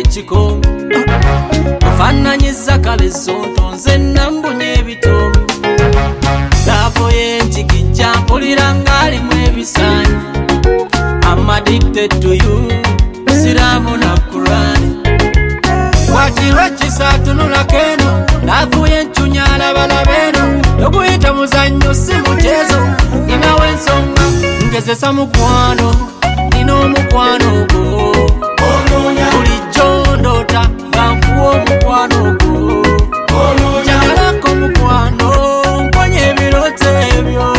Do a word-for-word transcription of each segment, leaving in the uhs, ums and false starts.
ekikomi ofaananyiza kale sonto nze nambunye ebitomi laavo y'enjigijja mpulira ng'alimu ebisaanyi I'm addicted to you siramu na Kurani watirwa kisatunula keno laavo y'encunya alabalabeno yokuyita muzannyo si mutezo ninawe ensonga ngezesa mukwano nina omukwano gwo bulijjo ndoota nga nkuwa omukwano gwo jagalako omukwano mponya ebirooto ebyo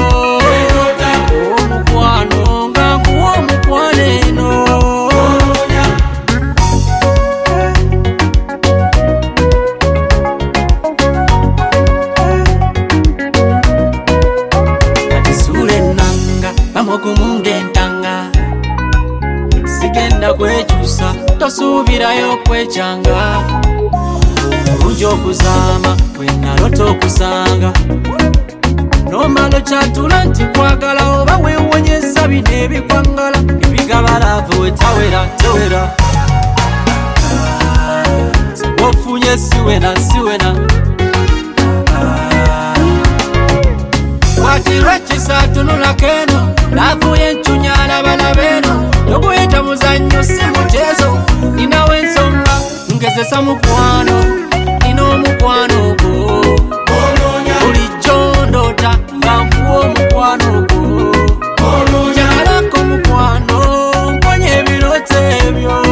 omukwano nga nkuwa omukwano eno atisuula ennanga bamugumunga entanga sigenda kwekyusa tosuubirayo kwekyanga omulungi okuzaama bwenalota okusanga nomalo kyatula nti kwagala oba weewonyeza bino ebikwangala ebigaba laavu wetawera tewera ofunye siwena siwena watirwa kisatunula keno laavu y'encunya alabalabeno yokuyita muzannyo si mutezo ninawe ensonga ngezesa mukwano nina omukwano gwo bulijjo ndoota nga nkuwa omukwano gwo jagalako omukwano mponya ebirooto ebyo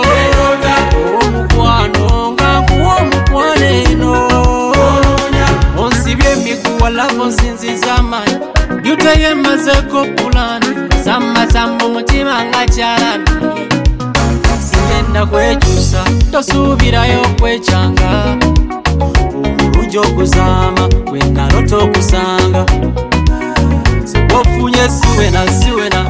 omukwano nga nkuwa omukwano eno onsibye emiguwa lavo nsinziza amaanyi yuteye mazeko pulani sammasambu mutima nga kyalani sigenda kwekyusa tosuubirayo kwekyanga omulungi okuzaama bwenalota okusanga ofunye siwena siwena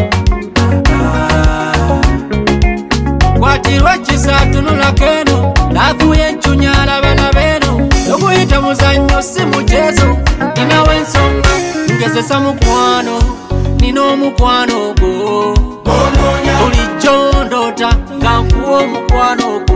kwatirwa kisatunula keno laavu y'encunya alabalabeno yokuyita muzannyo si mutezo ninawe ensonga ngezesa mukwano nina omukwano gwo bulijjo ndoota nga nkuwa omukwano gwo